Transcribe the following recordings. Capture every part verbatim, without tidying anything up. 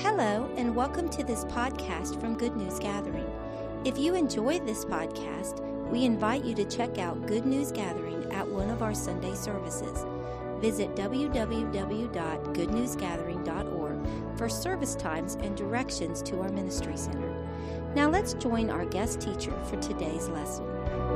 Hello, and welcome to this podcast from Good News Gathering. If you enjoy this podcast, we invite you to check out Good News Gathering at one of our Sunday services. Visit w w w dot good news gathering dot org for service times and directions to our ministry center. Now let's join our guest teacher for today's lesson.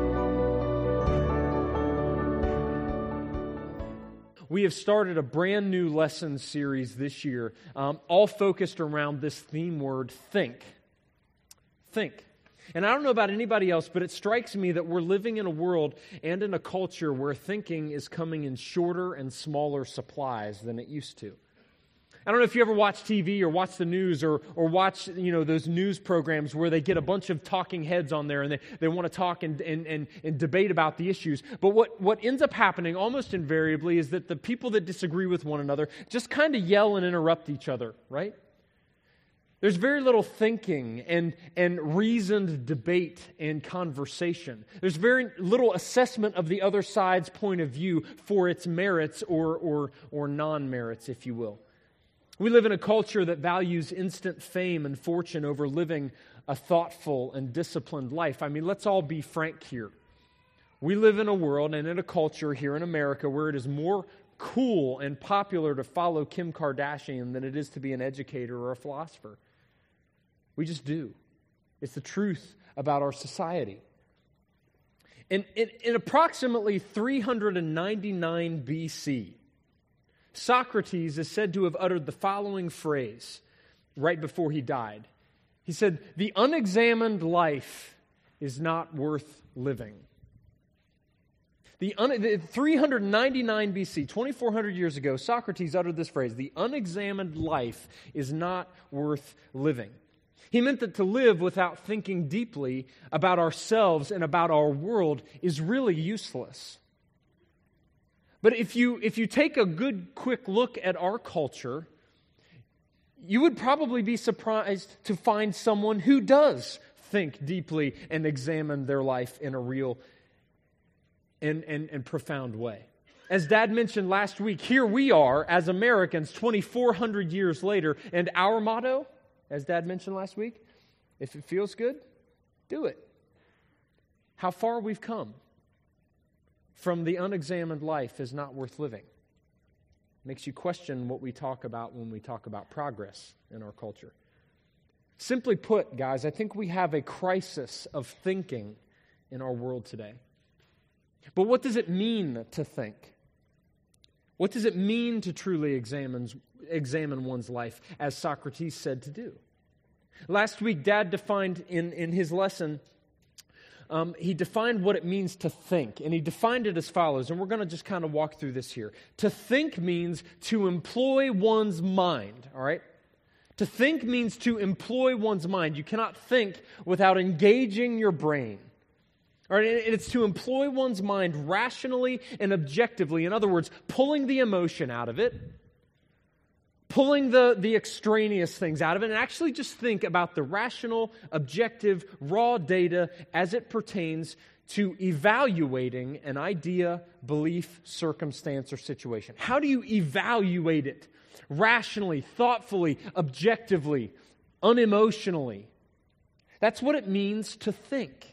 We have started a brand new lesson series this year, um, all focused around this theme word, think. Think. And I don't know about anybody else, but it strikes me that we're living in a world and in a culture where thinking is coming in shorter and smaller supplies than it used to. I don't know if you ever watch T V or watch the news or or watch, you know, those news programs where they get a bunch of talking heads on there and they, they want to talk and, and, and, and debate about the issues. But what, what ends up happening almost invariably is that the people that disagree with one another just kind of yell and interrupt each other, right? There's very little thinking and, and reasoned debate and conversation. There's very little assessment of the other side's point of view for its merits or or or non-merits, if you will. We live in a culture that values instant fame and fortune over living a thoughtful and disciplined life. I mean, let's all be frank here. We live in a world and in a culture here in America where it is more cool and popular to follow Kim Kardashian than it is to be an educator or a philosopher. We just do. It's the truth about our society. In, in, in approximately three hundred ninety-nine B C, Socrates is said to have uttered the following phrase right before he died. He said, "The unexamined life is not worth living." The, un, the three hundred ninety-nine B C, twenty-four hundred years ago, Socrates uttered this phrase, "The unexamined life is not worth living." He meant that to live without thinking deeply about ourselves and about our world is really useless. But if you if you take a good quick look at our culture, you would probably be surprised to find someone who does think deeply and examine their life in a real and, and, and profound way. As Dad mentioned last week, here we are as Americans twenty-four hundred years later, and our motto, as Dad mentioned last week, if it feels good, do it. How far we've come from the unexamined life is not worth living. Makes you question what we talk about when we talk about progress in our culture. Simply put, guys, I think we have a crisis of thinking in our world today. But what does it mean to think? What does it mean to truly examine, examine one's life, as Socrates said to do? Last week, Dad defined in, in his lesson, um, he defined what it means to think, and he defined it as follows, and we're going to just kind of walk through this here. To think means to employ one's mind, all right? To think means to employ one's mind. You cannot think without engaging your brain. All right, and it's to employ one's mind rationally and objectively. In other words, pulling the emotion out of it, pulling the, the extraneous things out of it, and actually just think about the rational, objective, raw data as it pertains to evaluating an idea, belief, circumstance, or situation. How do you evaluate it? Rationally, thoughtfully, objectively, unemotionally. That's what it means to think.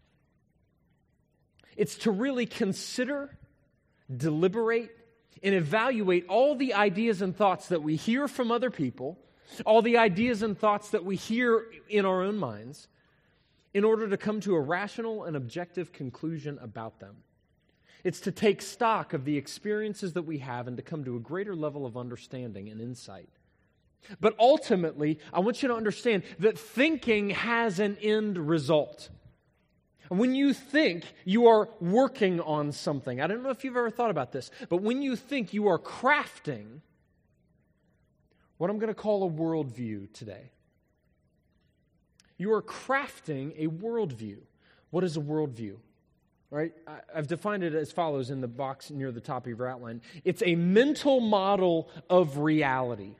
It's to really consider, deliberate, and evaluate all the ideas and thoughts that we hear from other people, all the ideas and thoughts that we hear in our own minds, in order to come to a rational and objective conclusion about them. It's to take stock of the experiences that we have and to come to a greater level of understanding and insight. But ultimately, I want you to understand that thinking has an end result. And when you think, you are working on something. I don't know if you've ever thought about this, but when you think, you are crafting what I'm going to call a worldview today. You are crafting a worldview. What is a worldview? All right, I've defined it as follows in the box near the top of your outline. It's a mental model of reality.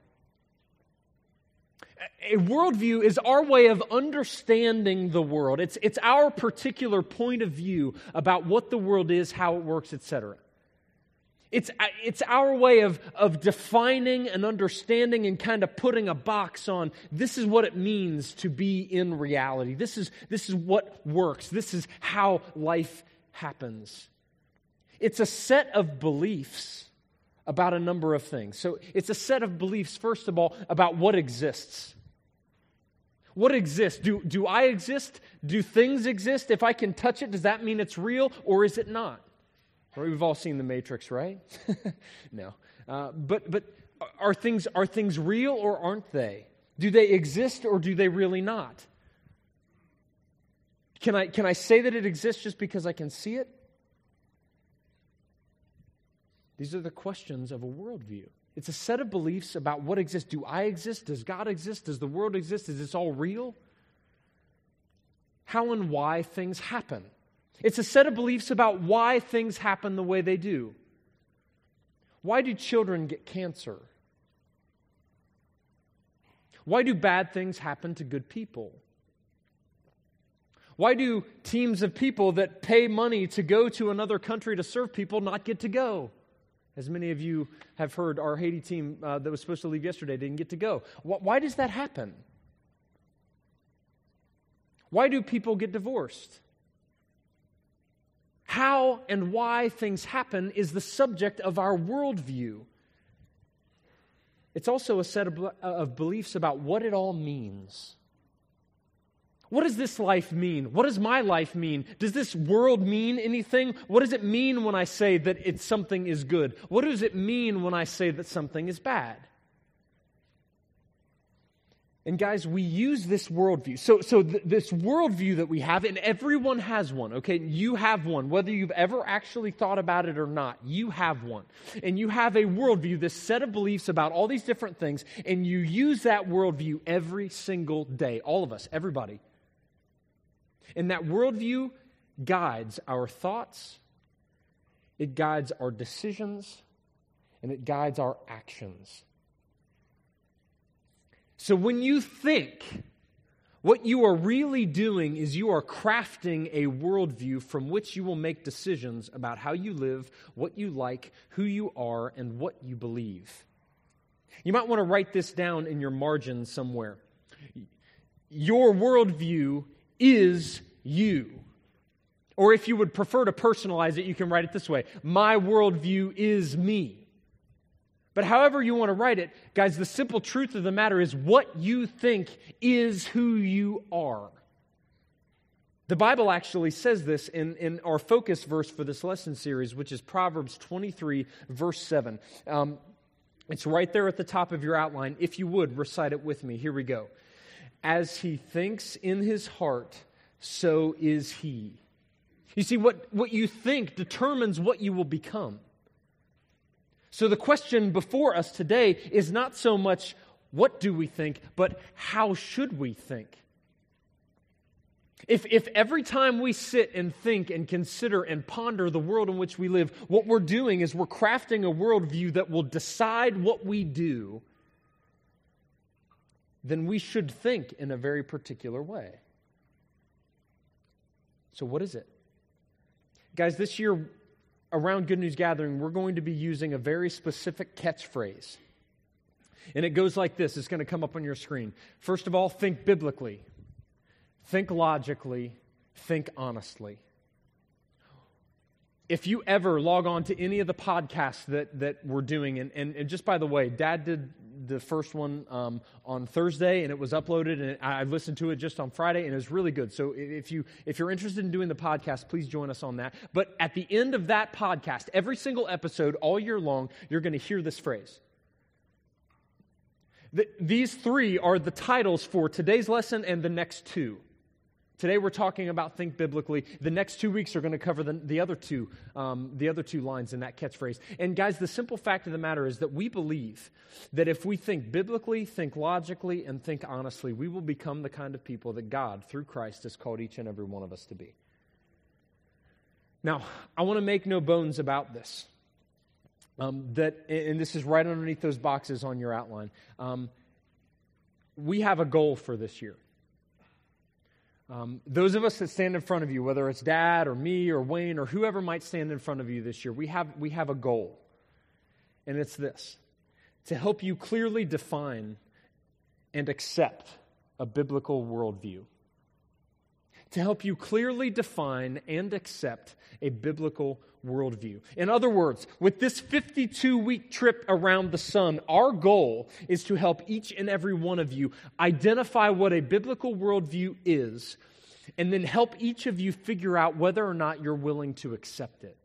A worldview is our way of understanding the world. It's, it's our particular point of view about what the world is, how it works, et cetera. It's, it's our way of, of defining and understanding and kind of putting a box on this is what it means to be in reality. This is, this is what works. This is how life happens. It's a set of beliefs about a number of things. So it's a set of beliefs, first of all, about what exists. What exists? Do, do I exist? Do things exist? If I can touch it, does that mean it's real or is it not? We've all seen The Matrix, right? No. Uh, but but are things are things real or aren't they? Do they exist or do they really not? Can I can I say that it exists just because I can see it? These are the questions of a worldview. It's a set of beliefs about what exists. Do I exist? Does God exist? Does the world exist? Is this all real? How and why things happen. It's a set of beliefs about why things happen the way they do. Why do children get cancer? Why do bad things happen to good people? Why do teams of people that pay money to go to another country to serve people not get to go? As many of you have heard, our Haiti team uh, that was supposed to leave yesterday didn't get to go. Why does that happen? Why do people get divorced? How and why things happen is the subject of our worldview. It's also a set of, of beliefs about what it all means. What does this life mean? What does my life mean? Does this world mean anything? What does it mean when I say that it's something is good? What does it mean when I say that something is bad? And guys, we use this worldview. So, so th- this worldview that we have, and everyone has one, okay? You have one. Whether you've ever actually thought about it or not, you have one. And you have a worldview, this set of beliefs about all these different things, and you use that worldview every single day. All of us, everybody. And that worldview guides our thoughts, it guides our decisions, and it guides our actions. So when you think, what you are really doing is you are crafting a worldview from which you will make decisions about how you live, what you like, who you are, and what you believe. You might want to write this down in your margin somewhere. Your worldview is you. Or if you would prefer to personalize it, you can write it this way. My worldview is me. But however you want to write it, guys, the simple truth of the matter is what you think is who you are. The Bible actually says this in, in our focus verse for this lesson series, which is Proverbs twenty-three, verse seven. Um, it's right there at the top of your outline. If you would, recite it with me. Here we go. As he thinks in his heart, so is he. You see, what, what you think determines what you will become. So the question before us today is not so much what do we think, but how should we think? If, if every time we sit and think and consider and ponder the world in which we live, what we're doing is we're crafting a worldview that will decide what we do, then we should think in a very particular way. So what is it? Guys, this year, around Good News Gathering, we're going to be using a very specific catchphrase. And it goes like this. It's going to come up on your screen. First of all, think biblically. Think logically. Think honestly. If you ever log on to any of the podcasts that, that we're doing, and, and, and just by the way, Dad did the first one um, on Thursday, and it was uploaded, and I listened to it just on Friday, and it was really good. So if, you, if you're interested in doing the podcast, please join us on that. But at the end of that podcast, every single episode, all year long, you're going to hear this phrase. The, these three are the titles for today's lesson and the next two. Today we're talking about think biblically. The next two weeks are going to cover the, the other two, um, the other two lines in that catchphrase. And guys, the simple fact of the matter is that we believe that if we think biblically, think logically, and think honestly, we will become the kind of people that God, through Christ, has called each and every one of us to be. Now, I want to make no bones about this. Um, that, and this is right underneath those boxes on your outline. Um, we have a goal for this year. Um, those of us that stand in front of you, whether it's Dad or me or Wayne or whoever might stand in front of you this year, we have we have a goal. And it's this: to help you clearly define and accept a biblical worldview. To help you clearly define and accept a biblical worldview. In other words, with this fifty-two-week trip around the sun, our goal is to help each and every one of you identify what a biblical worldview is, and then help each of you figure out whether or not you're willing to accept it.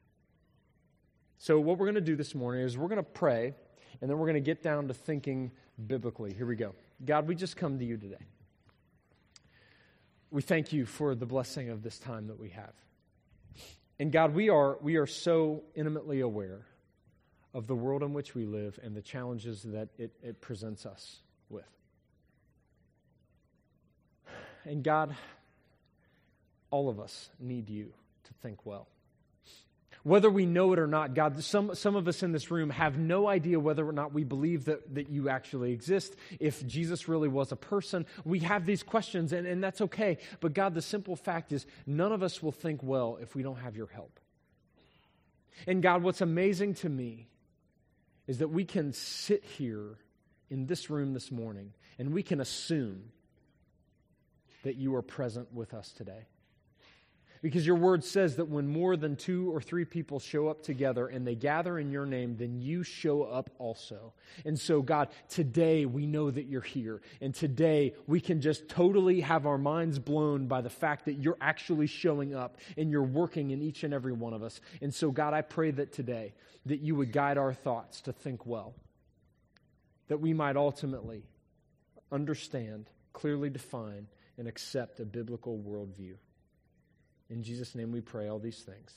So what we're going to do this morning is we're going to pray, and then we're going to get down to thinking biblically. Here we go. God, we just come to you today. We thank you for the blessing of this time that we have. And God, we are we are so intimately aware of the world in which we live and the challenges that it, it presents us with. And God, all of us need you to think well. Whether we know it or not, God, some, some of us in this room have no idea whether or not we believe that, that you actually exist, if Jesus really was a person. We have these questions, and, and that's okay. But God, the simple fact is, none of us will think well if we don't have your help. And God, what's amazing to me is that we can sit here in this room this morning, and we can assume that you are present with us today. Because your word says that when more than two or three people show up together and they gather in your name, then you show up also. And so, God, today we know that you're here. And today we can just totally have our minds blown by the fact that you're actually showing up and you're working in each and every one of us. And so, God, I pray that today that you would guide our thoughts to think well, that we might ultimately understand, clearly define, and accept a biblical worldview. In Jesus' name we pray all these things.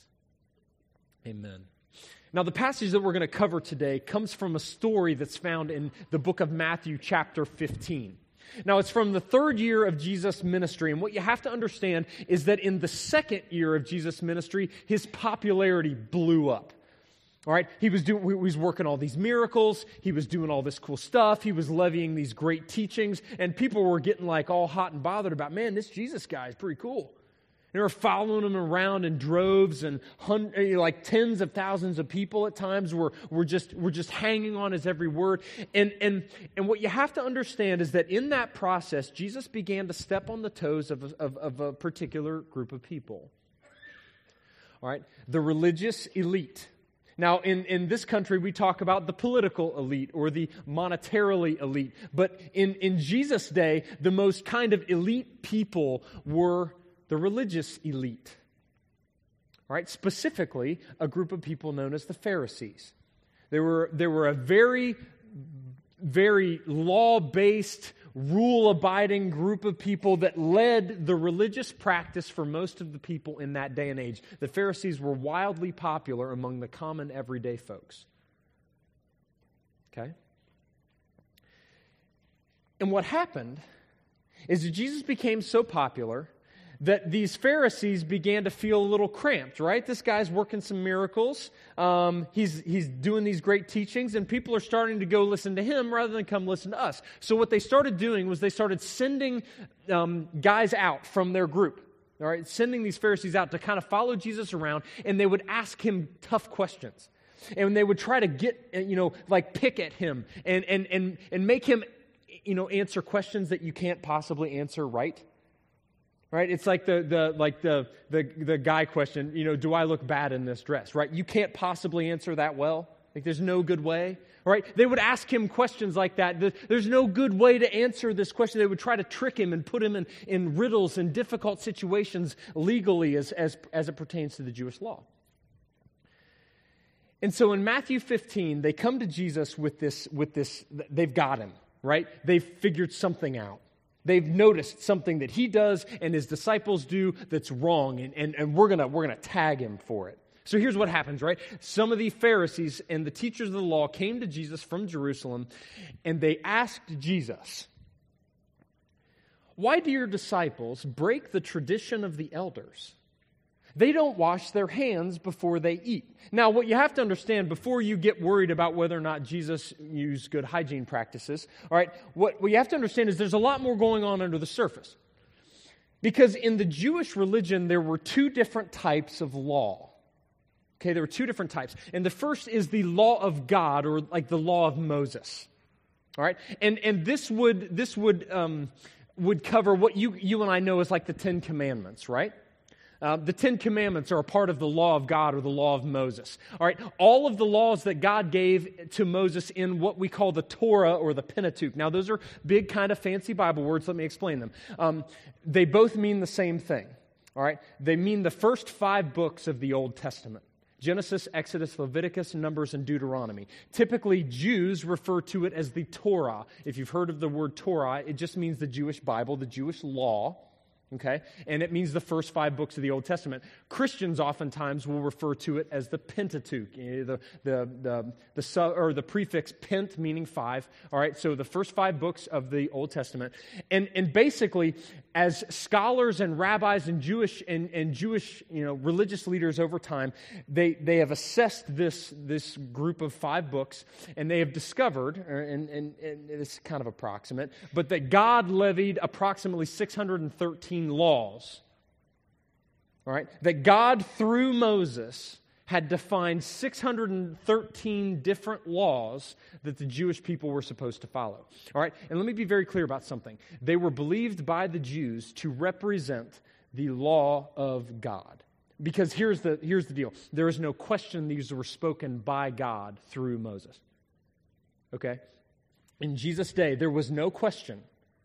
Amen. Now, the passage that we're going to cover today comes from a story that's found in the book of Matthew, chapter fifteen. Now, it's from the third year of Jesus' ministry, and what you have to understand is that in the second year of Jesus' ministry, his popularity blew up. All right, he was doing, he was working all these miracles. He was doing all this cool stuff. He was levying these great teachings, and people were getting like all hot and bothered about, man, this Jesus guy is pretty cool. They were following him around in droves, and hundreds, like tens of thousands of people at times were, were just were just hanging on his every word. And, and, and what you have to understand is that in that process, Jesus began to step on the toes of, of, of a particular group of people. All right, the religious elite. Now, in, in this country, we talk about the political elite or the monetarily elite. But in, in Jesus' day, the most kind of elite people were the religious elite, right? Specifically, a group of people known as the Pharisees. They were, they were a very, very law-based, rule-abiding group of people that led the religious practice for most of the people in that day and age. The Pharisees were wildly popular among the common everyday folks. Okay? And what happened is that Jesus became so popular that these Pharisees began to feel a little cramped, right? This guy's working some miracles. Um, he's he's doing these great teachings, and people are starting to go listen to him rather than come listen to us. So what they started doing was they started sending um, guys out from their group, all right, sending these Pharisees out to kind of follow Jesus around, and they would ask him tough questions. And they would try to get, you know, like pick at him and and and and make him, you know, answer questions that you can't possibly answer right. Right? It's like the the like the the the guy question, you know, do I look bad in this dress? Right? You can't possibly answer that well. Like there's no good way. Right? They would ask him questions like that. There's no good way to answer this question. They would try to trick him and put him in, in riddles and difficult situations legally as, as, as it pertains to the Jewish law. And so in Matthew fifteen, they come to Jesus with this, with this, they've got him, right? They've figured something out. They've noticed something that he does and his disciples do that's wrong, and, and, and we're gonna we're gonna tag him for it. So here's what happens, right? Some of the Pharisees and the teachers of the law came to Jesus from Jerusalem, and they asked Jesus, "Why do your disciples break the tradition of the elders? They don't wash their hands before they eat." Now, what you have to understand before you get worried about whether or not Jesus used good hygiene practices, all right, what, what you have to understand is there's a lot more going on under the surface. Because in the Jewish religion, there were two different types of law. Okay, there were two different types. And the first is the law of God, or like the law of Moses. All right? And and this would this would um, would cover what you you and I know as like the Ten Commandments, right? Uh, the Ten Commandments are a part of the law of God, or the law of Moses. All right, all of the laws that God gave to Moses in what we call the Torah or the Pentateuch. Now, those are big, kind of fancy Bible words. Let me explain them. Um, they both mean the same thing. All right, they mean the first five books of the Old Testament. Genesis, Exodus, Leviticus, Numbers, and Deuteronomy. Typically, Jews refer to it as the Torah. If you've heard of the word Torah, it just means the Jewish Bible, the Jewish law. Okay? And it means the first five books of the Old Testament. Christians oftentimes will refer to it as the Pentateuch, the the the the sub, or the prefix pent, meaning five. All right, so the first five books of the Old Testament. And and basically, as scholars and rabbis and Jewish and, and Jewish, you know, religious leaders over time, they they have assessed this this group of five books, and they have discovered, and, and, and it's kind of approximate, but that God levied approximately six hundred thirteen laws, all right, that God, through Moses, had defined six hundred thirteen different laws that the Jewish people were supposed to follow. All right, and let me be very clear about something. They were believed by the Jews to represent the law of God. Because here's the, here's the deal. There is no question these were spoken by God through Moses. Okay? In Jesus' day, there was no question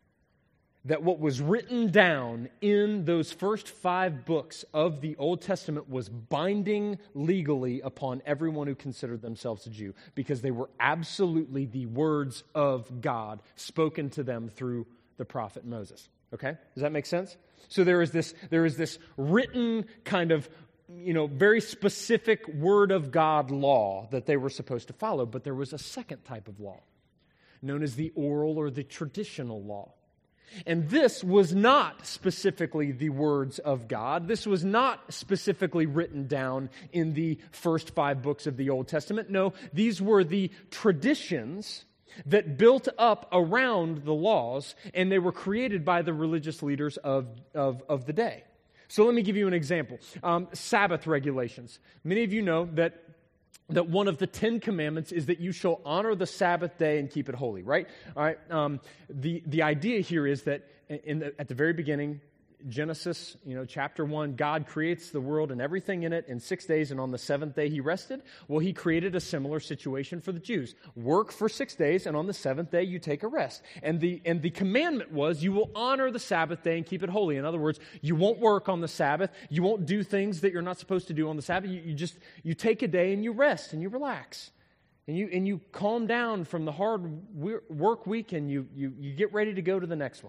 that what was written down in those first five books of the Old Testament was binding legally upon everyone who considered themselves a Jew, because they were absolutely the words of God spoken to them through the prophet Moses. Okay? Does that make sense? So there is this, there is this written kind of, you know, very specific word of God law that they were supposed to follow, but there was a second type of law known as the oral or the traditional law. And this was not specifically the words of God. This was not specifically written down in the first five books of the Old Testament. No, these were the traditions that built up around the laws, and they were created by the religious leaders of, of, of the day. So let me give you an example. Um, Sabbath regulations. Many of you know that that one of the Ten Commandments is that you shall honor the Sabbath day and keep it holy, right? All right. Um, the, the idea here is that in the, at the very beginning, Genesis, you know, chapter one, God creates the world and everything in it in six days, and on the seventh day He rested. Well, He created a similar situation for the Jews. Work for six days, and on the seventh day you take a rest. And the and the commandment was, you will honor the Sabbath day and keep it holy. In other words, you won't work on the Sabbath. You won't do things that you're not supposed to do on the Sabbath. You, you just, you take a day and you rest and you relax. And you and you calm down from the hard work week, and you you you get ready to go to the next one.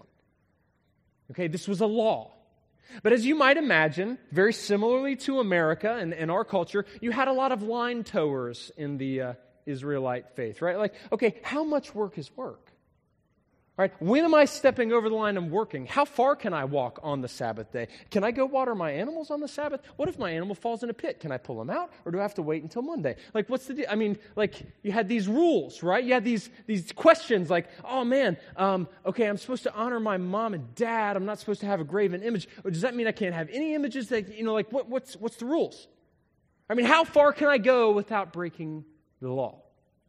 Okay, this was a law. But as you might imagine, very similarly to America and, and our culture, you had a lot of line towers in the uh, Israelite faith, right? Like, okay, how much work is work? Right? When am I stepping over the line and working? How far can I walk on the Sabbath day? Can I go water my animals on the Sabbath? What if my animal falls in a pit? Can I pull him out, or do I have to wait until Monday? Like, what's the deal? I mean, like, you had these rules, right? You had these these questions like, oh man, um, okay, I'm supposed to honor my mom and dad. I'm not supposed to have a graven image. Or does that mean I can't have any images? That, you know, like, what, what's what's the rules? I mean, how far can I go without breaking the law?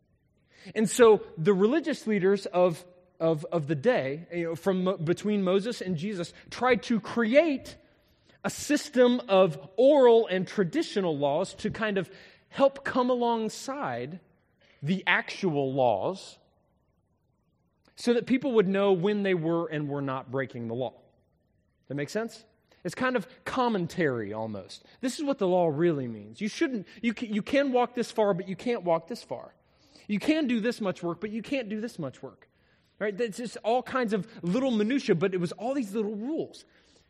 And so the religious leaders of Of, of the day, you know, from between Moses and Jesus, tried to create a system of oral and traditional laws to kind of help come alongside the actual laws, so that people would know when they were and were not breaking the law. That make sense? It's kind of commentary almost. This is what the law really means. You shouldn't. You can, you can walk this far, but you can't walk this far. You can do this much work, but you can't do this much work. Right? It's just all kinds of little minutia, but it was all these little rules.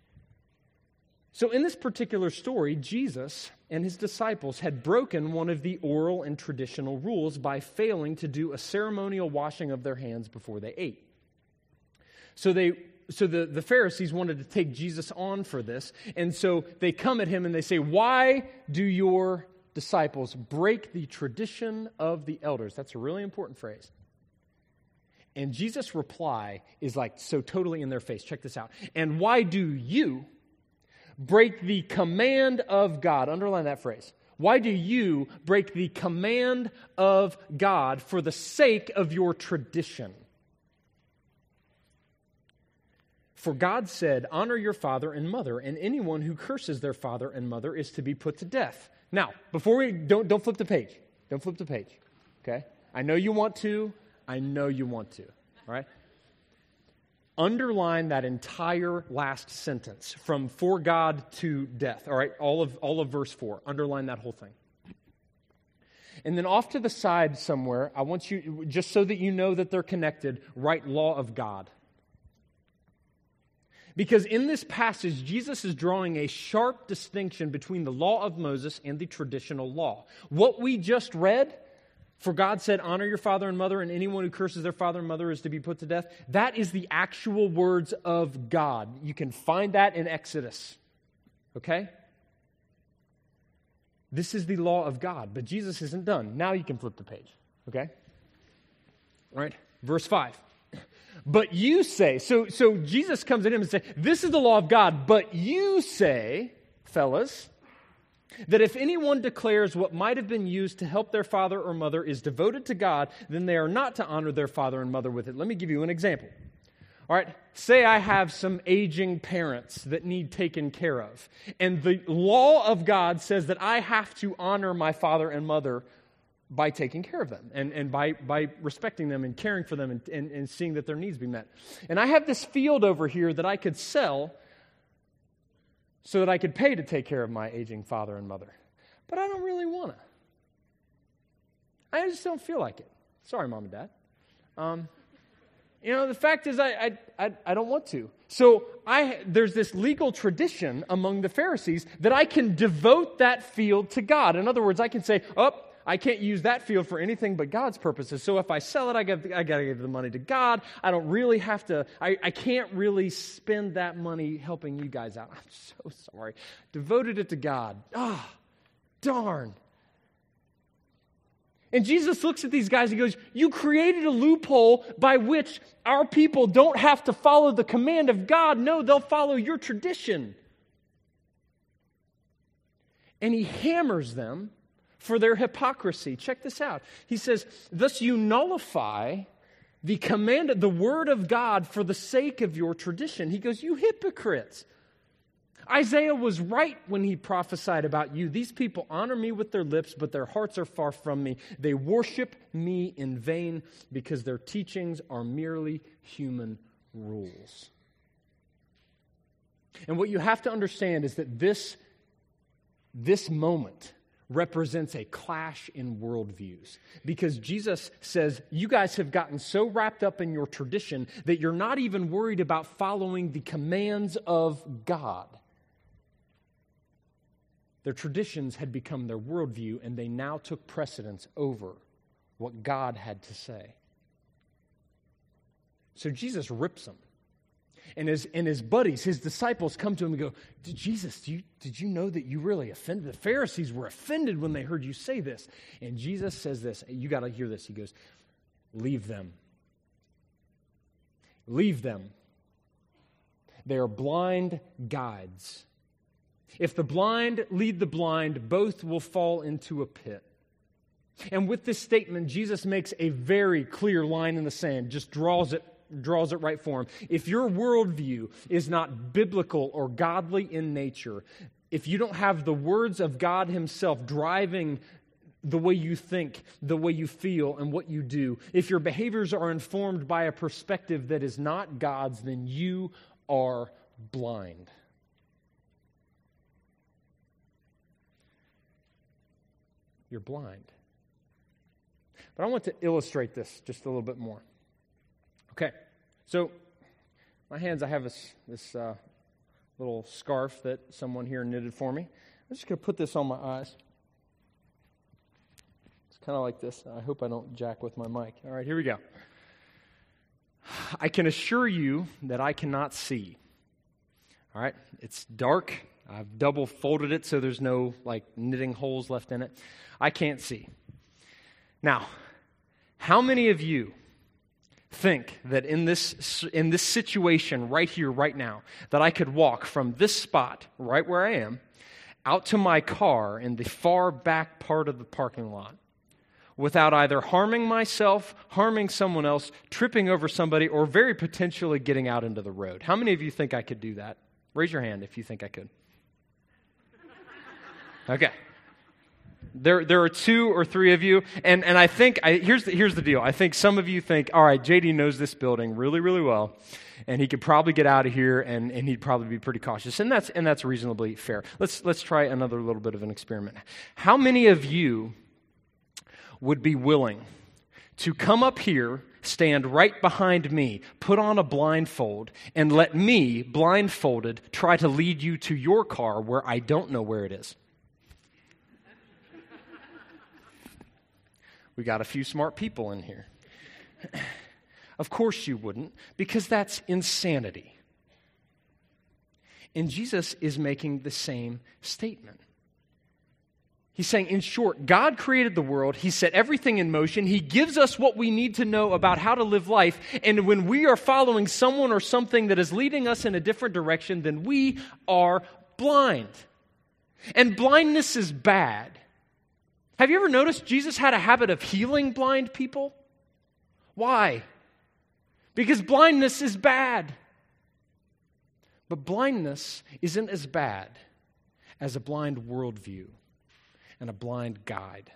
So in this particular story, Jesus and his disciples had broken one of the oral and traditional rules by failing to do a ceremonial washing of their hands before they ate. So they, so the, the Pharisees wanted to take Jesus on for this, and so they come at him and they say, "Why do your disciples break the tradition of the elders?" That's a really important phrase. And Jesus' reply is like so totally in their face. Check this out. "And why do you break the command of God?" Underline that phrase. Why do you break the command of God for the sake of your tradition? For God said, honor your father and mother, and anyone who curses their father and mother is to be put to death. Now, before we, don't, don't flip the page. Don't flip the page, okay? I know you want to. I know you want to, all right? Underline that entire last sentence, from for God to death, all right? All of, all of verse four. Underline that whole thing. And then off to the side somewhere, I want you, just so that you know that they're connected, write law of God. Because in this passage, Jesus is drawing a sharp distinction between the law of Moses and the traditional law. What we just read, for God said, honor your father and mother, and anyone who curses their father and mother is to be put to death. That is the actual words of God. You can find that in Exodus. Okay? This is the law of God, but Jesus isn't done. Now you can flip the page. Okay? All right? Verse five. But you say, so, so Jesus comes at him and says, this is the law of God, but you say, fellas, that if anyone declares what might have been used to help their father or mother is devoted to God, then they are not to honor their father and mother with it. Let me give you an example. All right, say I have some aging parents that need taken care of, and the law of God says that I have to honor my father and mother by taking care of them and, and by, by respecting them and caring for them and, and, and seeing that their needs be met. And I have this field over here that I could sell so that I could pay to take care of my aging father and mother. But I don't really want to. I just don't feel like it. Sorry, Mom and Dad. Um, you know, the fact is I, I, I, I don't want to. So I there's this legal tradition among the Pharisees that I can devote that field to God. In other words, I can say, oh, I can't use that field for anything but God's purposes. So if I sell it, I got I got to give the money to God. I don't really have to, I, I can't really spend that money helping you guys out. I'm so sorry. Devoted it to God. Ah, oh, darn. And Jesus looks at these guys and goes, you created a loophole by which our people don't have to follow the command of God. No, they'll follow your tradition. And he hammers them for their hypocrisy. Check this out. He says, thus you nullify the command, the word of God for the sake of your tradition. He goes, you hypocrites. Isaiah was right when he prophesied about you. These people honor me with their lips, but their hearts are far from me. They worship me in vain because their teachings are merely human rules. And what you have to understand is that this, this moment represents a clash in worldviews. Because Jesus says, you guys have gotten so wrapped up in your tradition that you're not even worried about following the commands of God. Their traditions had become their worldview, and they now took precedence over what God had to say. So Jesus rips them. And his, and his buddies, his disciples, come to him and go, Jesus, do you, did you know that you really offended? The Pharisees were offended when they heard you say this. And Jesus says this. You got to hear this. He goes, leave them. Leave them. They are blind guides. If the blind lead the blind, both will fall into a pit. And with this statement, Jesus makes a very clear line in the sand, just draws it draws it right for him. If your worldview is not biblical or godly in nature, if you don't have the words of God himself driving the way you think, the way you feel, and what you do, if your behaviors are informed by a perspective that is not God's, then you are blind. You're blind. But I want to illustrate this just a little bit more. Okay, so my hands, I have this, this uh, little scarf that someone here knitted for me. I'm just going to put this on my eyes. It's kind of like this. I hope I don't jack with my mic. All right, here we go. I can assure you that I cannot see. All right, it's dark. I've double folded it so there's no like knitting holes left in it. I can't see. Now, how many of you think that in this in this situation right here, right now, that I could walk from this spot, right where I am, out to my car in the far back part of the parking lot without either harming myself, harming someone else, tripping over somebody, or very potentially getting out into the road. How many of you think I could do that? Raise your hand if you think I could. Okay. There, there are two or three of you, and, and I think, I, here's, the, here's the deal. I think some of you think, all right, J D knows this building really, really well, and he could probably get out of here, and, and he'd probably be pretty cautious, and that's and that's reasonably fair. Let's let's try another little bit of an experiment. How many of you would be willing to come up here, stand right behind me, put on a blindfold, and let me, blindfolded, try to lead you to your car where I don't know where it is? We got a few smart people in here. Of course you wouldn't, because that's insanity. And Jesus is making the same statement. He's saying, in short, God created the world. He set everything in motion. He gives us what we need to know about how to live life. And when we are following someone or something that is leading us in a different direction, then we are blind. And blindness is bad. Have you ever noticed Jesus had a habit of healing blind people? Why? Because blindness is bad. But blindness isn't as bad as a blind worldview and a blind guide.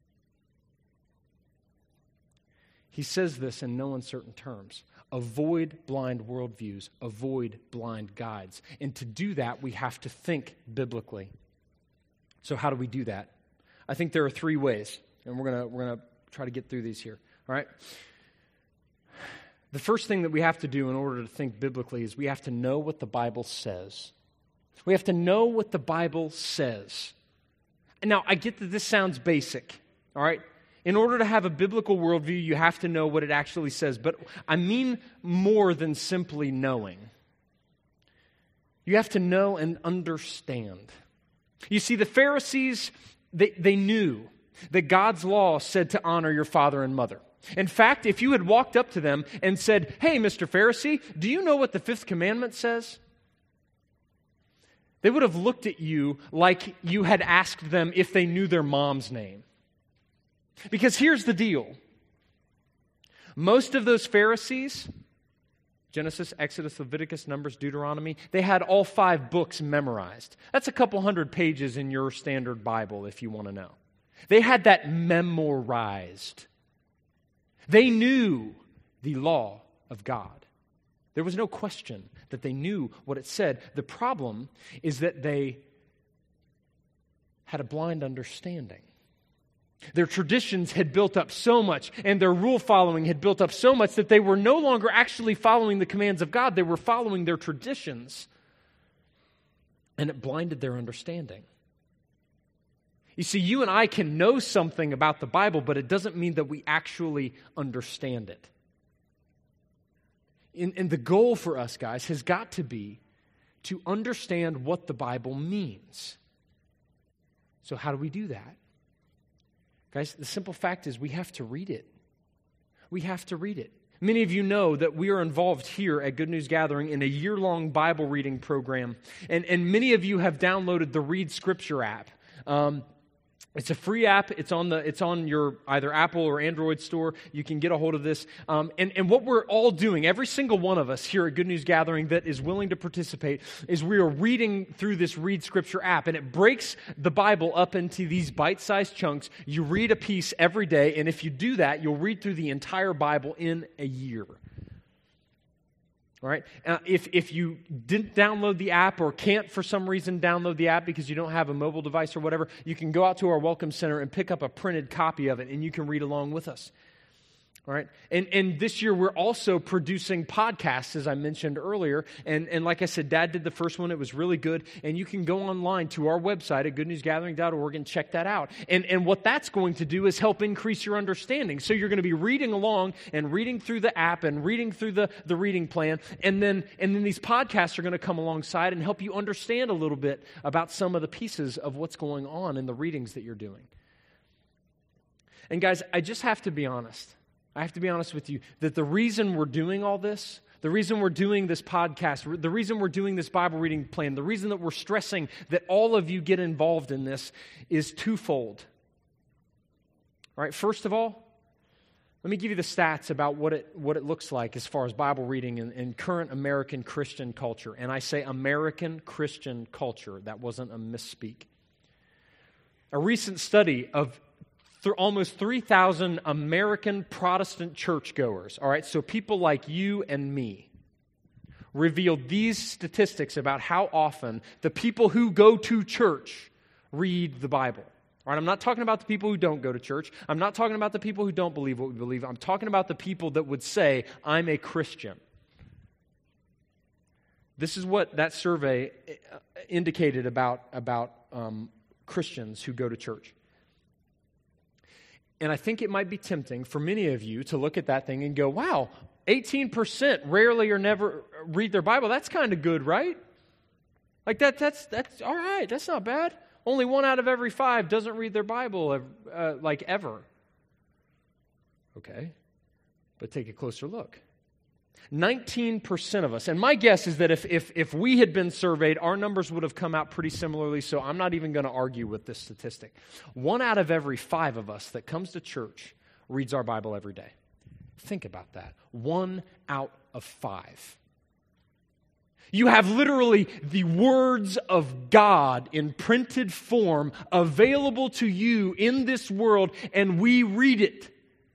He says this in no uncertain terms. Avoid blind worldviews. Avoid blind guides. And to do that, we have to think biblically. So how do we do that? I think there are three ways, and we're gonna we're gonna try to get through these here. All right. The first thing that we have to do in order to think biblically is we have to know what the Bible says. We have to know what the Bible says. And now, I get that this sounds basic. All right. In order to have a biblical worldview, you have to know what it actually says. But I mean more than simply knowing. You have to know and understand. You see, the Pharisees, They, they knew that God's law said to honor your father and mother. In fact, if you had walked up to them and said, hey, Mister Pharisee, do you know what the fifth commandment says? They would have looked at you like you had asked them if they knew their mom's name. Because here's the deal. Most of those Pharisees, Genesis, Exodus, Leviticus, Numbers, Deuteronomy, they had all five books memorized. That's a couple hundred pages in your standard Bible, if you want to know. They had that memorized. They knew the law of God. There was no question that they knew what it said. The problem is that they had a blind understanding. Their traditions had built up so much, and their rule following had built up so much that they were no longer actually following the commands of God. They were following their traditions, and it blinded their understanding. You see, you and I can know something about the Bible, but it doesn't mean that we actually understand it. And, and the goal for us, guys, has got to be to understand what the Bible means. So how do we do that? Guys, the simple fact is we have to read it. We have to read it. Many of you know that we are involved here at Good News Gathering in a year-long Bible reading program. And, and many of you have downloaded the Read Scripture app. Um, It's a free app. It's on the. It's on your either Apple or Android store. You can get a hold of this. Um, and, and what we're all doing, every single one of us here at Good News Gathering that is willing to participate, is we are reading through this Read Scripture app. And it breaks the Bible up into these bite-sized chunks. You read a piece every day. And if you do that, you'll read through the entire Bible in a year. All right. Uh, if, if you didn't download the app or can't for some reason download the app because you don't have a mobile device or whatever, you can go out to our Welcome Center and pick up a printed copy of it, and you can read along with us. All right. And and this year we're also producing podcasts, as I mentioned earlier. And, and like I said, Dad did the first one. It was really good. And you can go online to our website at good news gathering dot org and check that out. And, and what that's going to do is help increase your understanding. So you're going to be reading along and reading through the app and reading through the, the reading plan. And then, and then these podcasts are going to come alongside and help you understand a little bit about some of the pieces of what's going on in the readings that you're doing. And guys, I just have to be honest. I have to be honest with you, that the reason we're doing all this, The reason we're doing this podcast, the reason we're doing this Bible reading plan, the reason that we're stressing that all of you get involved in this is twofold. All right, first of all, let me give you the stats about what it what it looks like as far as Bible reading in, in current American Christian culture. And I say American Christian culture. That wasn't a misspeak. A recent study of th- almost three thousand American Protestant churchgoers, all right, so people like you and me, revealed these statistics about how often the people who go to church read the Bible. All right, I'm not talking about the people who don't go to church. I'm not talking about the people who don't believe what we believe. I'm talking about the people that would say, I'm a Christian. This is what that survey indicated about, about um, Christians who go to church. And I think it might be tempting for many of you to look at that thing and go, wow, eighteen percent rarely or never read their Bible. That's kind of good, right? Like that, that's, that's all right. That's not bad. Only one out of every five doesn't read their Bible uh, like ever. Okay, but take a closer look. nineteen percent of us, and my guess is that if, if, if we had been surveyed, our numbers would have come out pretty similarly, so I'm not even going to argue with this statistic. One out of every five of us that comes to church reads our Bible every day. Think about that. One out of five. You have literally the words of God in printed form available to you in this world, and we read it.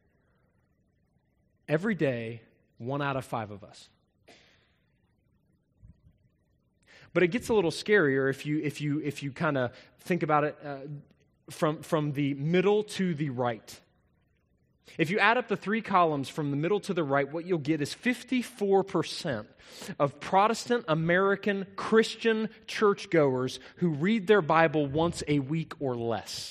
Every day, one out of five of us. But it gets a little scarier if you if you if you kind of think about it uh, from from the middle to the right. If you add up the three columns from the middle to the right, what you'll get is fifty-four percent of Protestant American Christian churchgoers who read their Bible once a week or less.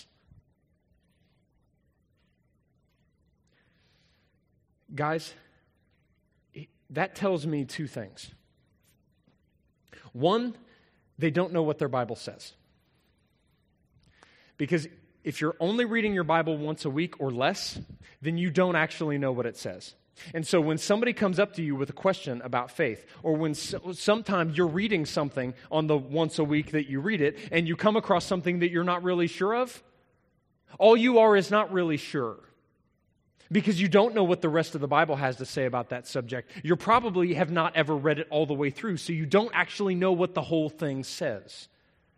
Guys, that tells me two things. One, they don't know what their Bible says. Because if you're only reading your Bible once a week or less, then you don't actually know what it says. And so when somebody comes up to you with a question about faith, or when so, sometimes you're reading something on the once a week that you read it, and you come across something that you're not really sure of, all you are is not really sure. Because you don't know what the rest of the Bible has to say about that subject. You probably have not ever read it all the way through, so you don't actually know what the whole thing says.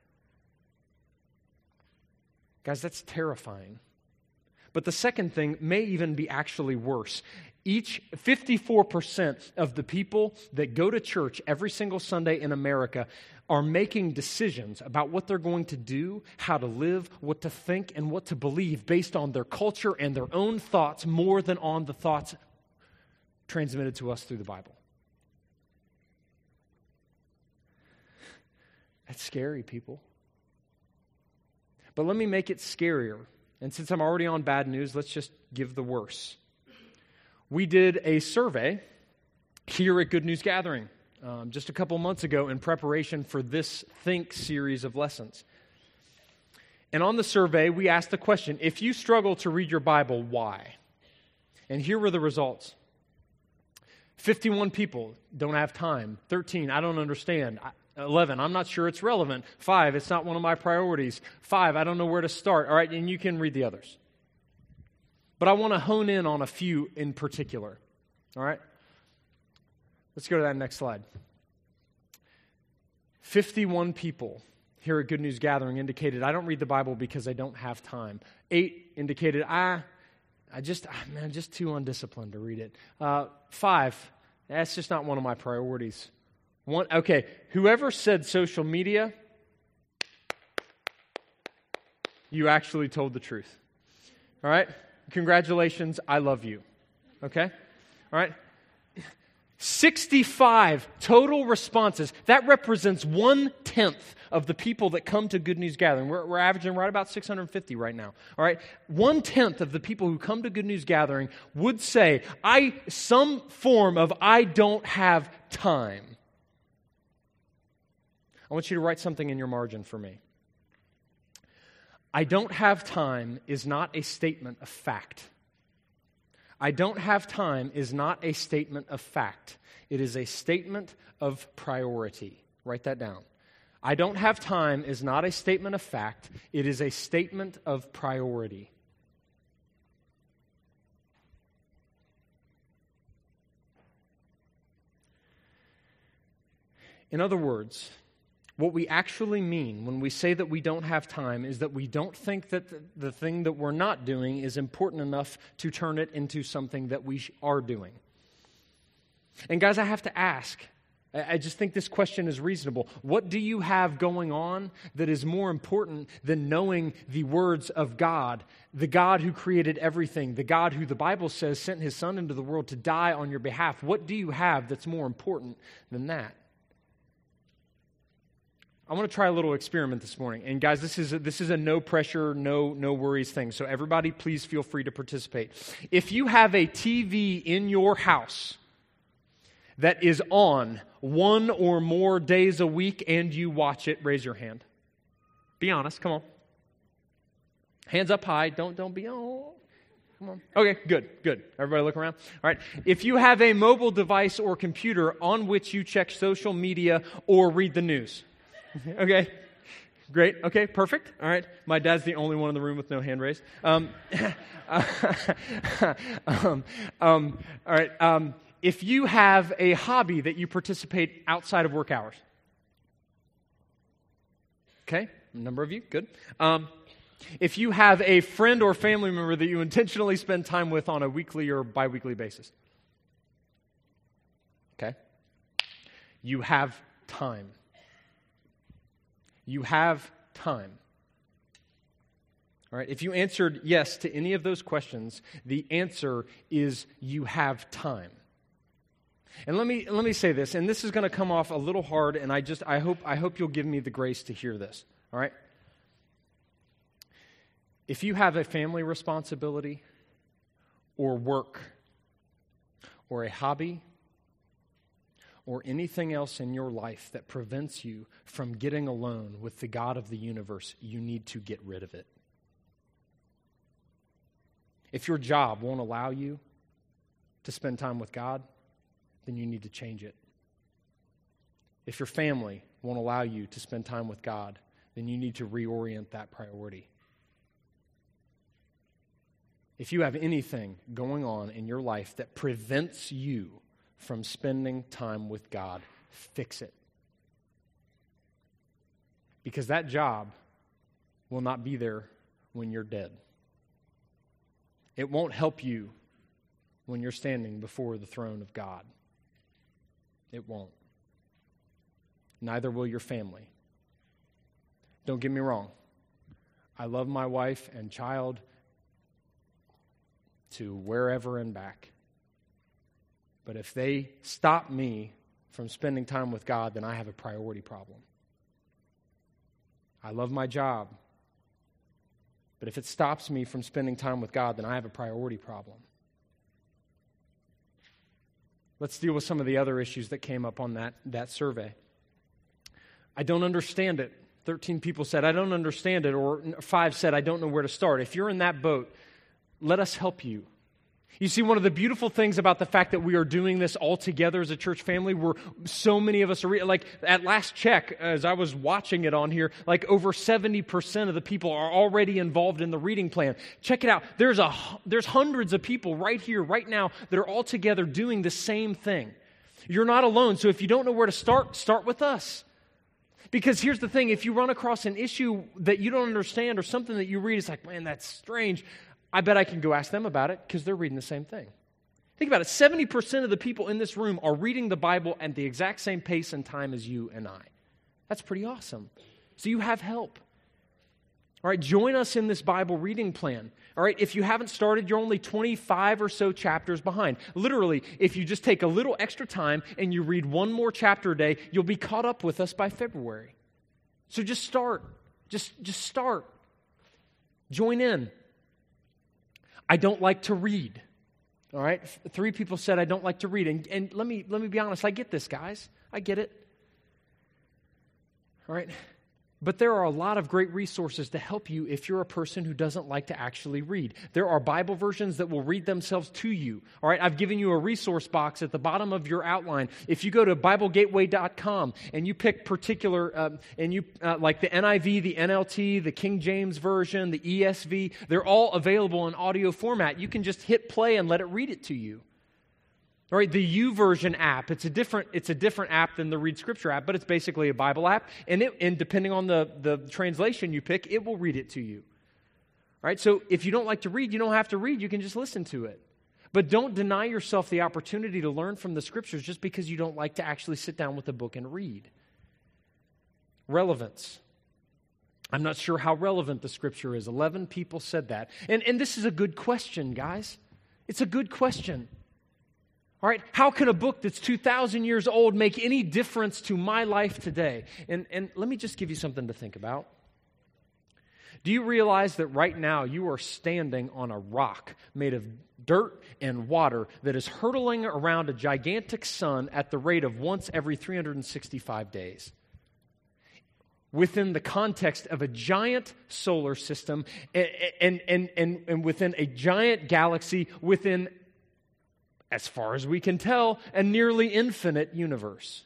Guys, that's terrifying. But the second thing may even be actually worse. Each fifty-four percent of the people that go to church every single Sunday in America are making decisions about what they're going to do, how to live, what to think, and what to believe based on their culture and their own thoughts more than on the thoughts transmitted to us through the Bible. That's scary, people. But let me make it scarier. And since I'm already on bad news, let's just give the worse. We did a survey here at Good News Gathering um, just a couple months ago in preparation for this Think series of lessons. And on the survey, we asked the question, if you struggle to read your Bible, why? And here were the results. fifty-one people don't have time. thirteen, I don't understand. eleven, I'm not sure it's relevant. five, it's not one of my priorities. five, I don't know where to start. All right, and you can read the others. But I want to hone in on a few in particular. All right? Let's go to that next slide. fifty-one people here at Good News Gathering indicated, I don't read the Bible because I don't have time. Eight indicated, I, I just, man, I'm just too undisciplined to read it. Uh, five, that's just not one of my priorities. One, okay, whoever said social media, you actually told the truth. All right? Congratulations, I love you. Okay? All right? sixty-five total responses. That represents one-tenth of the people that come to Good News Gathering. We're, we're averaging right about six hundred fifty right now. All right? One-tenth of the people who come to Good News Gathering would say, I some form of I don't have time. I want you to write something in your margin for me. I don't have time is not a statement of fact. I don't have time is not a statement of fact. It is a statement of priority. Write that down. I don't have time is not a statement of fact. It is a statement of priority. In other words, what we actually mean when we say that we don't have time is that we don't think that the, the thing that we're not doing is important enough to turn it into something that we are doing. And guys, I have to ask, I just think this question is reasonable. What do you have going on that is more important than knowing the words of God, the God who created everything, the God who the Bible says sent his Son into the world to die on your behalf? What do you have that's more important than that? I want to try a little experiment this morning. And guys, this is a, this is a no pressure, no no worries thing. So everybody, please feel free to participate. If you have a T V in your house that is on one or more days a week and you watch it, raise your hand. Be honest, come on. Hands up high. Don't don't be, oh, come on. Okay, good, good. Everybody look around. All right. If you have a mobile device or computer on which you check social media or read the news. Okay, great. Okay, perfect. All right. My dad's the only one in the room with no hand raised. Um, um, um, all right. Um, if you have a hobby that you participate outside of work hours. Okay, a number of you. Good. Um, if you have a friend or family member that you intentionally spend time with on a weekly or biweekly basis. Okay. You have time. You have time. All right, if you answered yes to any of those questions, the answer is you have time. And let me let me say this, and this is going to come off a little hard, and I just I hope I hope you'll give me the grace to hear this. All right? If you have a family responsibility or work or a hobby or anything else in your life that prevents you from getting alone with the God of the universe, you need to get rid of it. If your job won't allow you to spend time with God, then you need to change it. If your family won't allow you to spend time with God, then you need to reorient that priority. If you have anything going on in your life that prevents you from spending time with God, fix it. Because that job will not be there when you're dead. It won't help you when you're standing before the throne of God. It won't. Neither will your family. Don't get me wrong. I love my wife and child to wherever and back. But if they stop me from spending time with God, then I have a priority problem. I love my job. But if it stops me from spending time with God, then I have a priority problem. Let's deal with some of the other issues that came up on that, that survey. I don't understand it. thirteen people said, I don't understand it, or five said, I don't know where to start. If you're in that boat, let us help you. You see, one of the beautiful things about the fact that we are doing this all together as a church family, where so many of us are, re- like at last check, as I was watching it on here, like over seventy percent of the people are already involved in the reading plan. Check it out. There's a there's hundreds of people right here, right now, that are all together doing the same thing. You're not alone, so if you don't know where to start, start with us. Because here's the thing, if you run across an issue that you don't understand or something that you read, it's like, man, that's strange. I bet I can go ask them about it because they're reading the same thing. Think about it. seventy percent of the people in this room are reading the Bible at the exact same pace and time as you and I. That's pretty awesome. So you have help. All right, join us in this Bible reading plan. All right, if you haven't started, you're only twenty-five or so chapters behind. Literally, if you just take a little extra time and you read one more chapter a day, you'll be caught up with us by February. So just start. Just, just start. Join in. I don't like to read. All right? Three people said I don't like to read. And, and let me let me be honest, I get this, guys. I get it. All right? But there are a lot of great resources to help you if you're a person who doesn't like to actually read. There are Bible versions that will read themselves to you. All right, I've given you a resource box at the bottom of your outline. If you go to Bible Gateway dot com and you pick particular, um, and you uh, like the N I V, the N L T, the King James Version, the E S V, they're all available in audio format. You can just hit play and let it read it to you. All right, the YouVersion app, it's a different it's a different app than the Read Scripture app, but it's basically a Bible app, and it, and depending on the, the translation you pick, it will read it to you. All right, so if you don't like to read, you don't have to read, you can just listen to it. But don't deny yourself the opportunity to learn from the Scriptures just because you don't like to actually sit down with a book and read. Relevance. I'm not sure how relevant the Scripture is. Eleven people said that. And, and this is a good question, guys. It's a good question. All right, how can a book that's two thousand years old make any difference to my life today? And, and let me just give you something to think about. Do you realize that right now you are standing on a rock made of dirt and water that is hurtling around a gigantic sun at the rate of once every three hundred sixty-five days? Within the context of a giant solar system and, and, and, and, and within a giant galaxy, within, as far as we can tell, a nearly infinite universe.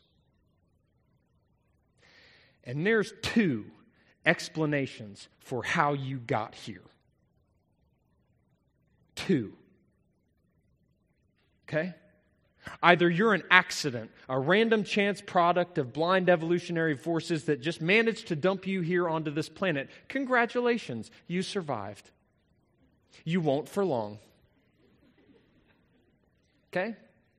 And there's two explanations for how you got here. Two. Okay? Either you're an accident, a random chance product of blind evolutionary forces that just managed to dump you here onto this planet. Congratulations, you survived. You won't for long. Okay?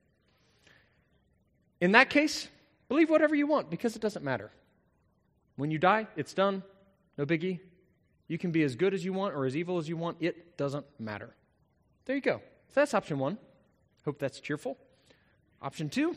In that case, believe whatever you want because it doesn't matter. When you die, it's done. No biggie. You can be as good as you want or as evil as you want. It doesn't matter. There you go. So that's option one. Hope that's cheerful. Option two.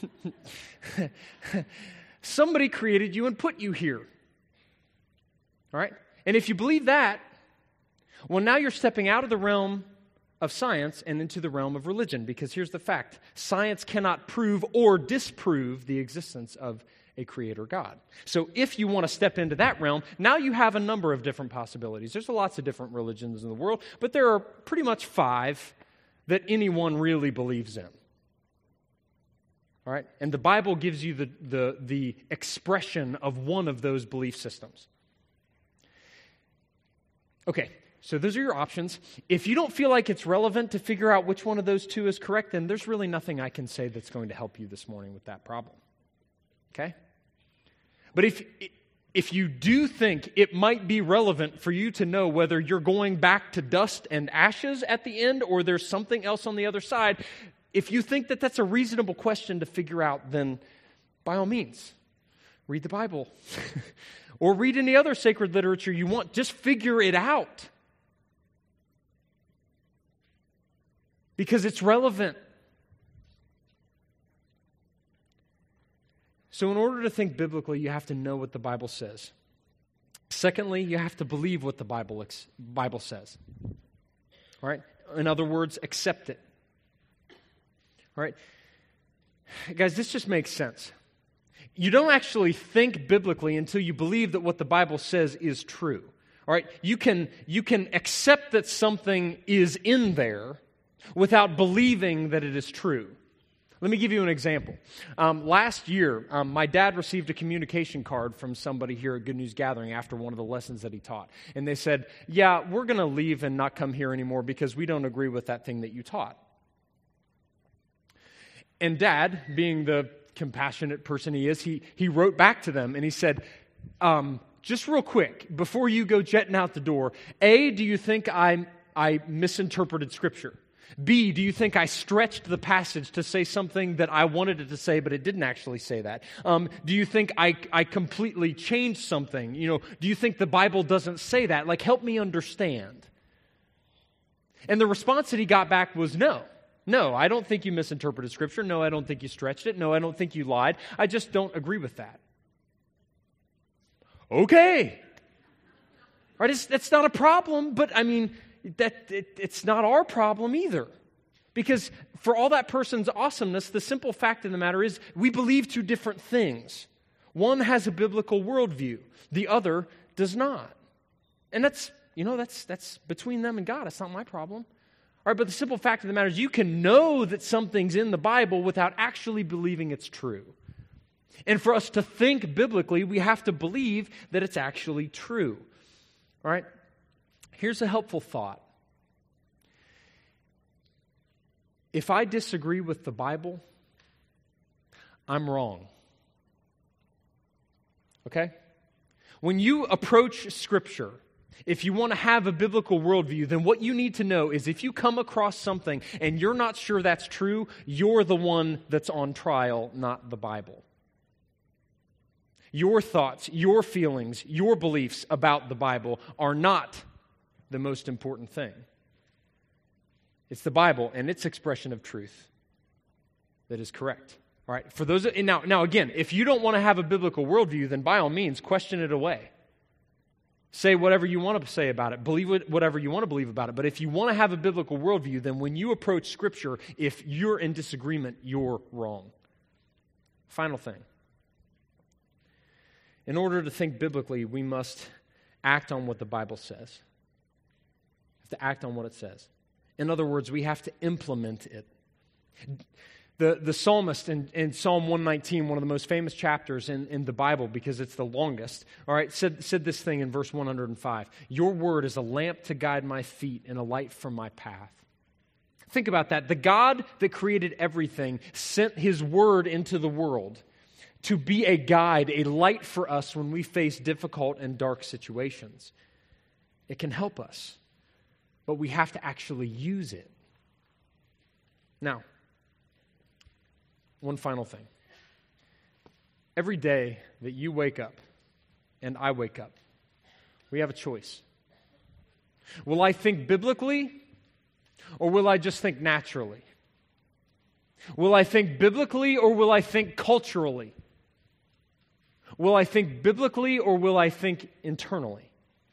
Somebody created you and put you here. All right? And if you believe that, well, now you're stepping out of the realm of science and into the realm of religion, because here's the fact. Science cannot prove or disprove the existence of a creator God. So if you want to step into that realm, now you have a number of different possibilities. There's lots of different religions in the world, but there are pretty much five that anyone really believes in. All right? And the Bible gives you the, the, the expression of one of those belief systems. Okay. So those are your options. If you don't feel like it's relevant to figure out which one of those two is correct, then there's really nothing I can say that's going to help you this morning with that problem. Okay? But if if you do think it might be relevant for you to know whether you're going back to dust and ashes at the end or there's something else on the other side, if you think that that's a reasonable question to figure out, then by all means, read the Bible. Or read any other sacred literature you want. Just figure it out. Because it's relevant. So in order to think biblically, you have to know what the Bible says. Secondly, you have to believe what the Bible, Bible says. All right? In other words, accept it. All right? Guys, this just makes sense. You don't actually think biblically until you believe that what the Bible says is true. All right? You can, you can accept that something is in there without believing that it is true. Let me give you an example. Um, last year, um, my dad received a communication card from somebody here at Good News Gathering after one of the lessons that he taught. And they said, yeah, we're going to leave and not come here anymore because we don't agree with that thing that you taught. And Dad, being the compassionate person he is, he, he wrote back to them and he said, um, just real quick, before you go jetting out the door, A, do you think I, I misinterpreted Scripture? B, do you think I stretched the passage to say something that I wanted it to say, but it didn't actually say that? Um, do you think I, I completely changed something? You know, do you think the Bible doesn't say that? Like, help me understand. And the response that he got back was no. No, I don't think you misinterpreted Scripture. No, I don't think you stretched it. No, I don't think you lied. I just don't agree with that. Okay. All right, it's, it's not a problem, but I mean, that it, it's not our problem either. Because for all that person's awesomeness, the simple fact of the matter is we believe two different things. One has a biblical worldview. The other does not. And that's, you know, that's that's between them and God. It's not my problem. All right, but the simple fact of the matter is you can know that something's in the Bible without actually believing it's true. And for us to think biblically, we have to believe that it's actually true. All right? Here's a helpful thought. If I disagree with the Bible, I'm wrong. Okay? When you approach Scripture, if you want to have a biblical worldview, then what you need to know is if you come across something and you're not sure that's true, you're the one that's on trial, not the Bible. Your thoughts, your feelings, your beliefs about the Bible are not the most important thing. It's the Bible and its expression of truth that is correct. All right. For those, now, now again, if you don't want to have a biblical worldview, then by all means, question it away. Say whatever you want to say about it. Believe whatever you want to believe about it. But if you want to have a biblical worldview, then when you approach Scripture, if you're in disagreement, you're wrong. Final thing. In order to think biblically, we must act on what the Bible says. We have to act on what it says. In other words, we have to implement it. The, the psalmist in, in Psalm one nineteen, one of the most famous chapters in, in the Bible because it's the longest, all right, said, said this thing in verse one hundred five. Your word is a lamp to guide my feet and a light for my path. Think about that. The God that created everything sent His word into the world to be a guide, a light for us when we face difficult and dark situations. It can help us, but we have to actually use it. Now, one final thing. Every day that you wake up and I wake up, we have a choice. Will I think biblically or will I just think naturally? Will I think biblically or will I think culturally? Will I think biblically or will I think internally?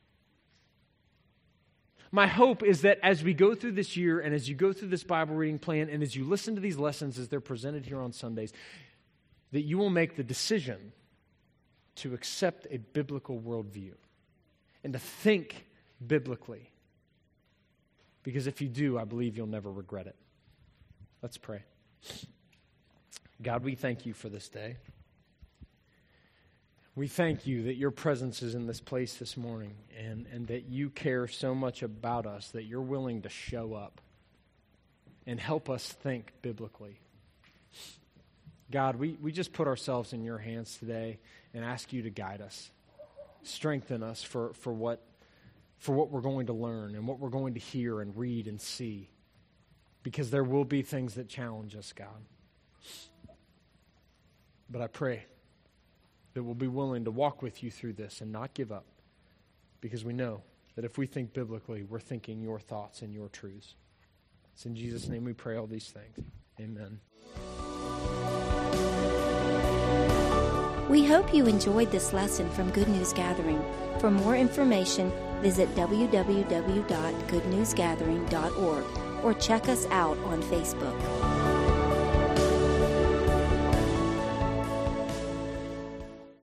My hope is that as we go through this year and as you go through this Bible reading plan and as you listen to these lessons as they're presented here on Sundays, that you will make the decision to accept a biblical worldview and to think biblically. Because if you do, I believe you'll never regret it. Let's pray. God, we thank you for this day. We thank you that your presence is in this place this morning and, and that you care so much about us that you're willing to show up and help us think biblically. God, we, we just put ourselves in your hands today and ask you to guide us, strengthen us for, for what for what we're going to learn and what we're going to hear and read and see, because there will be things that challenge us, God. But I pray that we'll be willing to walk with you through this and not give up, because we know that if we think biblically, we're thinking your thoughts and your truths. It's in Jesus' name we pray all these things. Amen. We hope you enjoyed this lesson from Good News Gathering. For more information, visit w w w dot good news gathering dot org or check us out on Facebook.